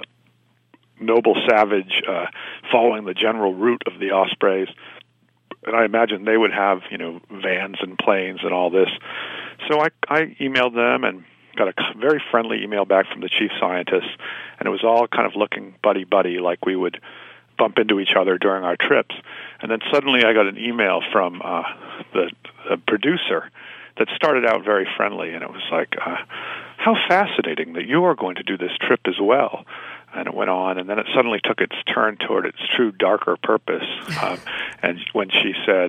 a noble savage, uh, following the general route of the ospreys. And I imagined they would have, you know, vans and planes and all this. So I, I emailed them and got a very friendly email back from the chief scientist, and it was all kind of looking buddy-buddy, like we would bump into each other during our trips. And then suddenly I got an email from uh, the, the producer that started out very friendly, and it was like, uh, how fascinating that you are going to do this trip as well. And it went on, and then it suddenly took its turn toward its true darker purpose. Um, and when she said,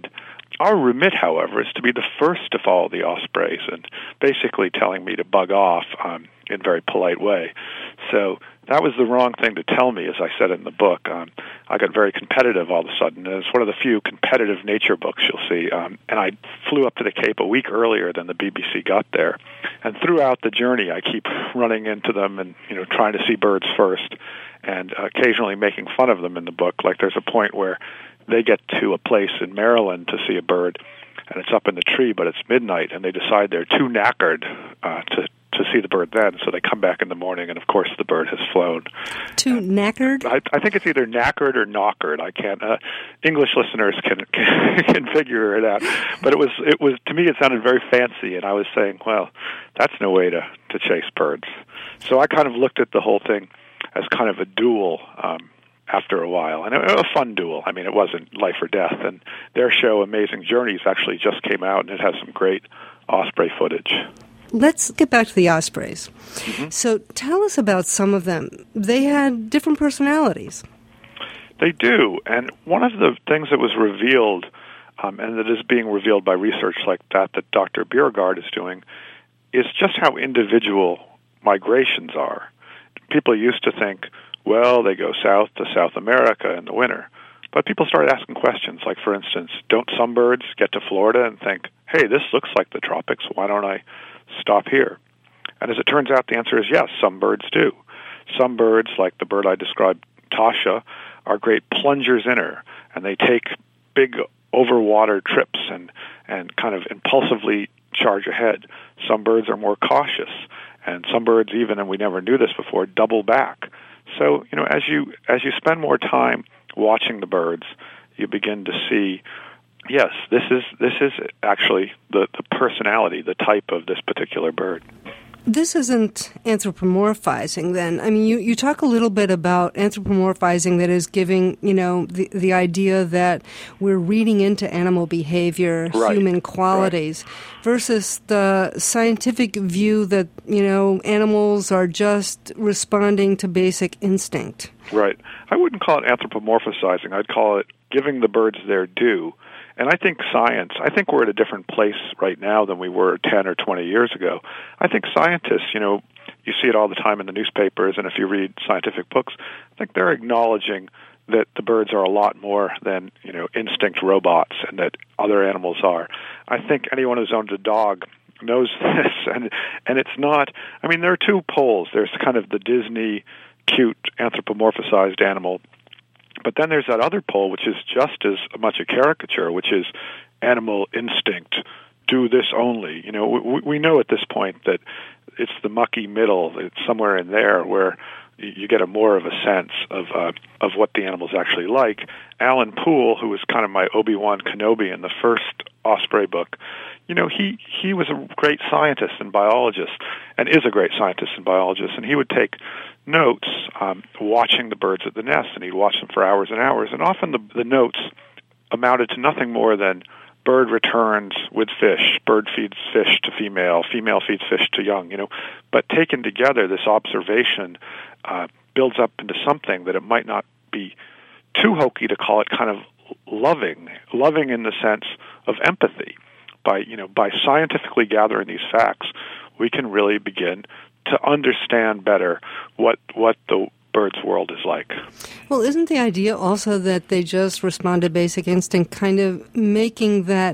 our remit, however, is to be the first to follow the ospreys, and basically telling me to bug off um, in a very polite way. So that was the wrong thing to tell me, as I said in the book. Um, I got very competitive all of a sudden. It's one of the few competitive nature books you'll see. Um, and I flew up to the Cape a week earlier than the B B C got there. And throughout the journey, I keep running into them and, you know, trying to see birds first, and occasionally making fun of them in the book. Like there's a point where they get to a place in Maryland to see a bird, and it's up in the tree, but it's midnight, and they decide they're too knackered uh, to to see the bird then, so they come back in the morning, and of course the bird has flown.
Too and knackered?
I, I think it's either knackered or knockered. I can't. Uh, English listeners can, can can figure it out. But it was it was to me it sounded very fancy, and I was saying, well, that's no way to to chase birds. So I kind of looked at the whole thing as kind of a duel. Um, after a while, and a, a fun duel. I mean, it wasn't life or death, and their show, Amazing Journeys, actually just came out, and it has some great osprey footage.
Let's get back to the ospreys.
Mm-hmm.
So tell us about some of them. They had different personalities.
They do, and one of the things that was revealed, um, and that is being revealed by research like that that Doctor Bjerregaard is doing, is just how individual migrations are. People used to think, well, they go south to South America in the winter. But people started asking questions, like, for instance, don't some birds get to Florida and think, hey, this looks like the tropics, why don't I stop here? And as it turns out, the answer is yes, some birds do. Some birds, like the bird I described, Tasha, are great plungers inner, and they take big overwater trips and, and kind of impulsively charge ahead. Some birds are more cautious, and some birds even, and we never knew this before, double back. So, you know, as you as you spend more time watching the birds, you begin to see, yes, this is this is actually the, the personality, the type of this particular bird.
This isn't anthropomorphizing, then. I mean, you, you talk a little bit about anthropomorphizing, that is giving, you know, the, the idea that we're reading into animal behavior,
right.
human qualities, right. versus the scientific view that, you know, animals are just responding to basic instinct.
Right. I wouldn't call it anthropomorphizing. I'd call it giving the birds their due. And I think science, I think we're at a different place right now than we were ten or twenty years ago. I think scientists, you know, you see it all the time in the newspapers, and if you read scientific books, I think they're acknowledging that the birds are a lot more than, you know, instinct robots and that other animals are. I think anyone who's owned a dog knows this, and and it's not, I mean, there are two poles. There's kind of the Disney cute anthropomorphized animal, but then there's that other pole, which is just as much a caricature, which is animal instinct, do this only. You know, we, we know at this point that it's the mucky middle, it's somewhere in there where you get a more of a sense of uh, of what the animal's actually like. Alan Poole, who was kind of my Obi-Wan Kenobi in the first Osprey book, you know, he, he was a great scientist and biologist, and is a great scientist and biologist, and he would take notes um, watching the birds at the nest, and he'd watch them for hours and hours, and often the, the notes amounted to nothing more than bird returns with fish, bird feeds fish to female, female feeds fish to young, you know. But taken together, this observation uh, builds up into something that it might not be too hokey to call it kind of loving, loving in the sense of empathy. By, you know, by scientifically gathering these facts, we can really begin to understand better what what the bird's world is like.
Well, isn't the idea also that they just respond to basic instinct, kind of making that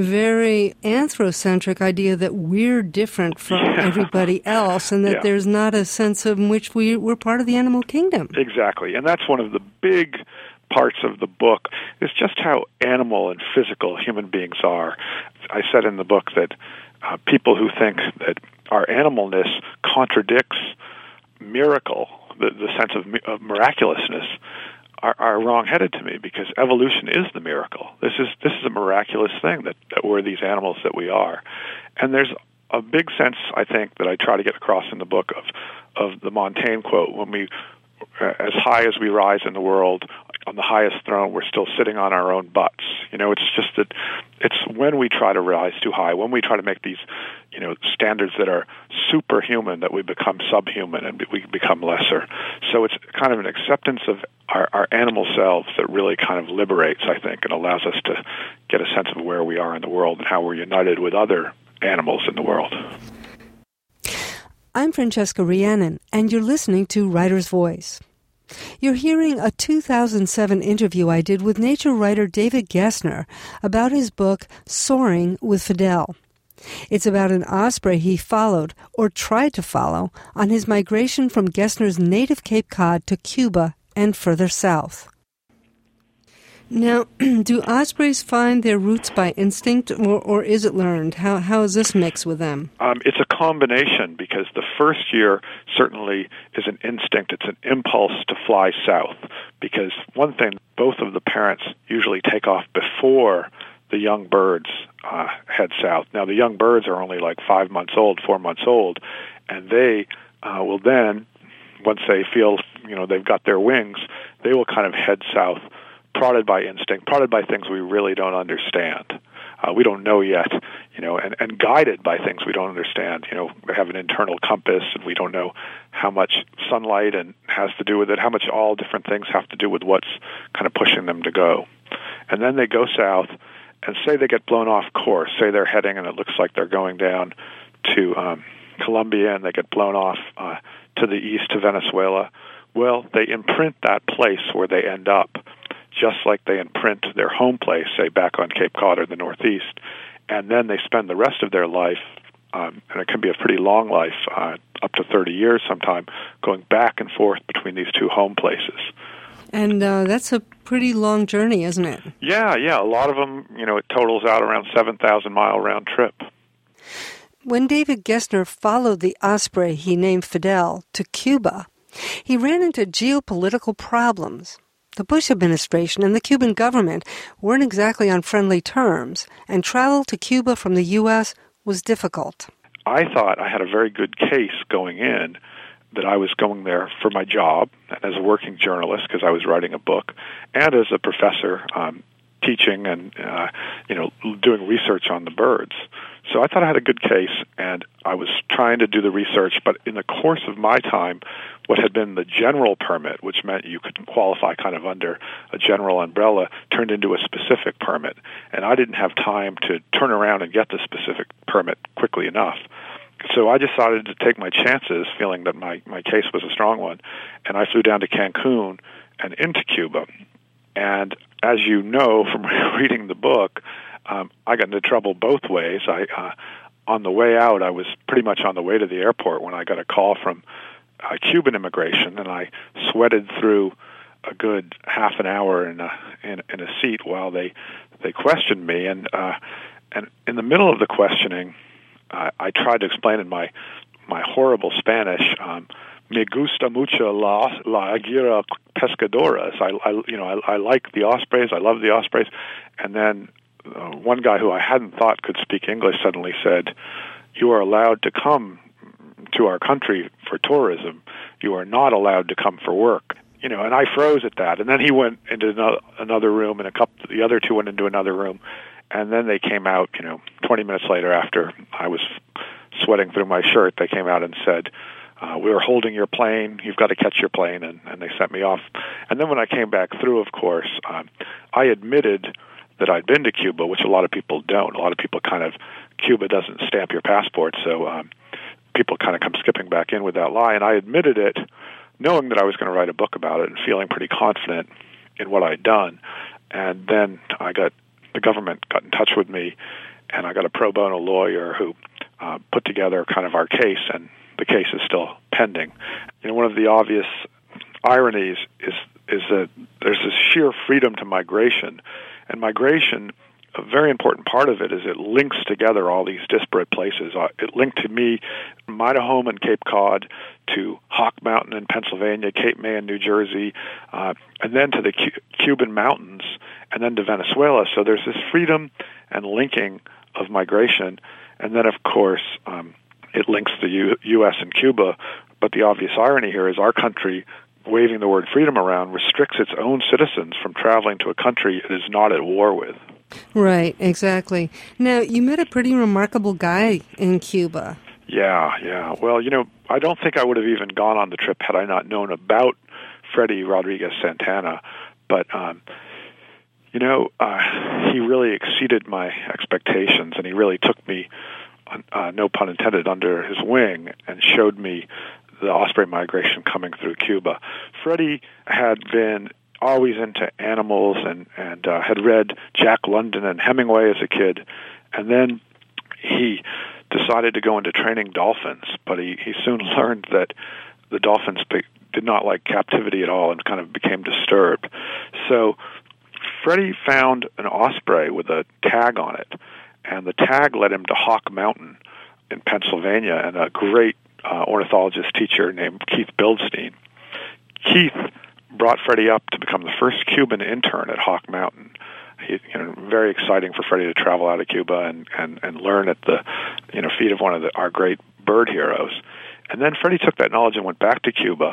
very anthrocentric idea that we're different from
yeah.
everybody else, and that
yeah.
there's not a sense of in which we, we're part of the animal kingdom?
Exactly, and that's one of the big parts of the book, is just how animal and physical human beings are. I said in the book that uh, people who think that our animalness contradicts miracle, the, the sense of, of miraculousness, are, are wrong-headed to me, because evolution is the miracle. This is this is a miraculous thing that, that we're these animals that we are. And there's a big sense, I think, that I try to get across in the book of, of the Montaigne quote, when we, as high as we rise in the world, on the highest throne, we're still sitting on our own butts. You know, it's just that it's when we try to rise too high, when we try to make these, you know, standards that are superhuman, that we become subhuman and we become lesser. So it's kind of an acceptance of our, our animal selves that really kind of liberates, I think, and allows us to get a sense of where we are in the world and how we're united with other animals in the world.
I'm Francesca Rhiannon, and you're listening to Writer's Voice. You're hearing a two thousand seven interview I did with nature writer David Gessner about his book, Soaring with Fidel. It's about an osprey he followed, or tried to follow, on his migration from Gessner's native Cape Cod to Cuba and further south. Now, do ospreys find their roots by instinct, or, or is it learned? How How is this mix with them?
Um, it's a combination, because the first year certainly is an instinct. It's an impulse to fly south, because one thing, both of the parents usually take off before the young birds uh, head south. Now, the young birds are only like five months old, four months old, and they uh, will then, once they feel, you know, they've got their wings, they will kind of head south, prodded by instinct, prodded by things we really don't understand. Uh, we don't know yet, you know, and, and guided by things we don't understand. You know, they have an internal compass, and we don't know how much sunlight and has to do with it, how much all different things have to do with what's kind of pushing them to go. And then they go south, and say they get blown off course. Say they're heading, and it looks like they're going down to um, Colombia, and they get blown off uh, to the east to Venezuela. Well, they imprint that place where they end up, just like they imprint their home place, say back on Cape Cod or the Northeast, and then they spend the rest of their life, um, and it can be a pretty long life, uh, up to thirty years sometime, going back and forth between these two home places.
And uh, that's a pretty long journey, isn't it?
Yeah, yeah. A lot of them, you know, it totals out around seven thousand mile round trip.
When David Gessner followed the osprey he named Fidel to Cuba, he ran into geopolitical problems. The Bush administration and the Cuban government weren't exactly on friendly terms, and travel to Cuba from the U S was difficult.
I thought I had a very good case going in that I was going there for my job as a working journalist, because I was writing a book, and as a professor um, teaching and uh, you know doing research on the birds. So I thought I had a good case, and I was trying to do the research, but in the course of my time, what had been the general permit, which meant you could qualify kind of under a general umbrella, turned into a specific permit. And I didn't have time to turn around and get the specific permit quickly enough. So I decided to take my chances, feeling that my, my case was a strong one, and I flew down to Cancun and into Cuba. And as you know from reading the book, um, I got into trouble both ways. I, uh, on the way out, I was pretty much on the way to the airport when I got a call from uh, Cuban immigration, and I sweated through a good half an hour in a, in, in a seat while they they questioned me. And uh, and in the middle of the questioning, I, I tried to explain in my my horrible Spanish, um, me gusta mucho la la aguila pescadoras. I, I you know I, I like the ospreys. I love the ospreys. And then uh, one guy who I hadn't thought could speak English suddenly said, "You are allowed to come to our country for tourism. You are not allowed to come for work." You know, and I froze at that. And then he went into another room, and a couple, the other two went into another room. And then they came out, you know, twenty minutes later after I was sweating through my shirt, they came out and said, uh, we were holding your plane, you've got to catch your plane, and, and they sent me off. And then when I came back through, of course, um, I admitted that I'd been to Cuba, which a lot of people don't. A lot of people kind of, Cuba doesn't stamp your passport, so um, people kind of come skipping back in with that lie. And I admitted it, knowing that I was going to write a book about it and feeling pretty confident in what I'd done. And then I got, the government got in touch with me, and I got a pro bono lawyer who uh, put together kind of our case, and the case is still pending. You know, one of the obvious ironies is is that there's this sheer freedom to migration, and migration, a very important part of it is it links together all these disparate places. Uh, it linked to me, my home in Cape Cod, to Hawk Mountain in Pennsylvania, Cape May in New Jersey, uh, and then to the Cu- Cuban mountains, and then to Venezuela. So there's this freedom and linking of migration. And then, of course, um, it links the U- U.S. and Cuba. But the obvious irony here is our country waving the word freedom around, restricts its own citizens from traveling to a country it is not at war with.
Right, exactly. Now, you met a pretty remarkable guy in Cuba.
Yeah, yeah. Well, you know, I don't think I would have even gone on the trip had I not known about Freddy Rodriguez Santana. But, um, you know, uh, he really exceeded my expectations, and he really took me, uh, no pun intended, under his wing and showed me the osprey migration coming through Cuba. Freddy had been always into animals and, and uh, had read Jack London and Hemingway as a kid, and then he decided to go into training dolphins, but he, he soon learned that the dolphins be, did not like captivity at all and kind of became disturbed. So Freddy found an osprey with a tag on it, and the tag led him to Hawk Mountain in Pennsylvania and a great uh, ornithologist teacher named Keith Bildstein. Keith brought Freddy up to become the first Cuban intern at Hawk Mountain. He, you know, very exciting for Freddy to travel out of Cuba and, and, and learn at the, you know, feet of one of the, our great bird heroes. And then Freddy took that knowledge and went back to Cuba,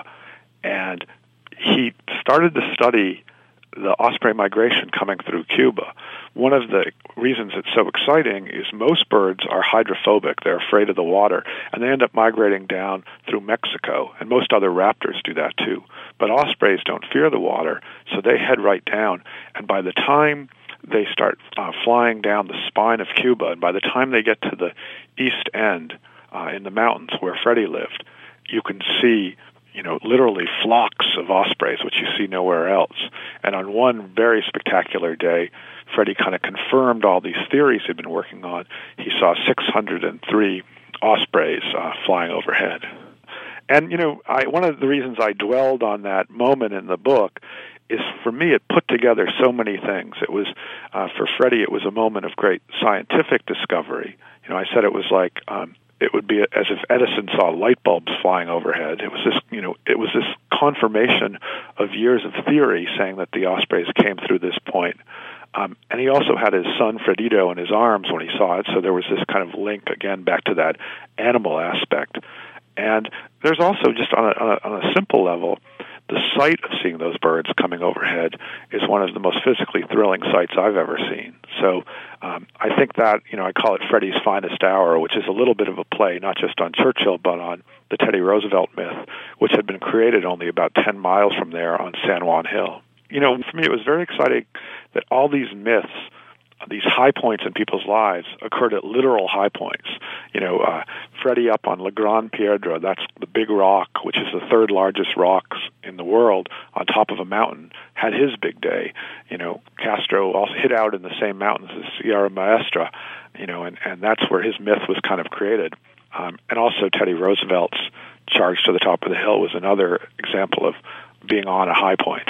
and he started to study the osprey migration coming through Cuba. One of the reasons it's so exciting is most birds are hydrophobic. They're afraid of the water, and they end up migrating down through Mexico, and most other raptors do that too. But ospreys don't fear the water, so they head right down, and by the time they start uh, flying down the spine of Cuba, and by the time they get to the east end uh, in the mountains where Freddy lived, you can see, you know, literally flocks of ospreys, which you see nowhere else. And on one very spectacular day, Freddy kind of confirmed all these theories he'd been working on. He saw six hundred three ospreys uh, flying overhead. And, you know, I, one of the reasons I dwelled on that moment in the book is, for me, it put together so many things. It was, uh, for Freddy, it was a moment of great scientific discovery. You know, I said it was like, um, it would be as if Edison saw light bulbs flying overhead. It was this, you know, it was this confirmation of years of theory saying that the ospreys came through this point. Um, and he also had his son Fredito in his arms when he saw it, so there was this kind of link, again, back to that animal aspect. And there's also, just on a, on a, on a simple level, the sight of seeing those birds coming overhead is one of the most physically thrilling sights I've ever seen. So um, I think that, you know, I call it Freddy's finest hour, which is a little bit of a play, not just on Churchill, but on the Teddy Roosevelt myth, which had been created only about ten miles from there on San Juan Hill. You know, for me, it was very exciting that all these myths, these high points in people's lives, occurred at literal high points. You know, uh, Freddy up on La Gran Piedra, that's the big rock, which is the third largest rocks in the world, on top of a mountain, had his big day. You know, Castro also hid out in the same mountains as Sierra Maestra, you know, and, and that's where his myth was kind of created. Um, and also Teddy Roosevelt's charge to the top of the hill was another example of being on a high point.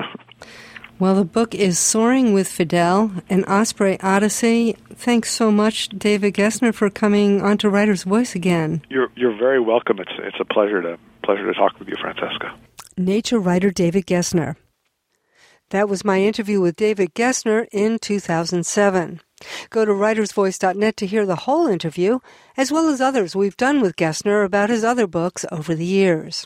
Well, the book is Soaring with Fidel, an Osprey Odyssey. Thanks so much, David Gessner, for coming onto Writer's Voice again.
You're you're very welcome. It's it's a pleasure to pleasure to talk with you, Francesca.
Nature writer David Gessner. That was my interview with David Gessner in two thousand seven. Go to writers voice dot net to hear the whole interview, as well as others we've done with Gessner about his other books over the years.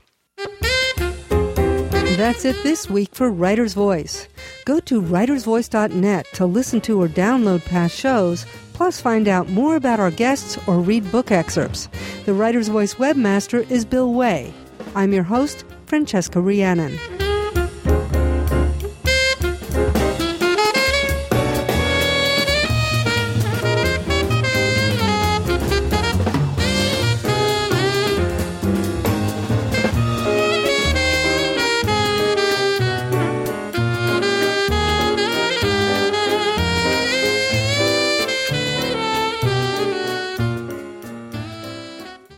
That's it this week for Writer's Voice. Go to writers voice dot net to listen to or download past shows, plus find out more about our guests or read book excerpts. The Writer's Voice webmaster is Bill Way. I'm your host, Francesca Rhiannon.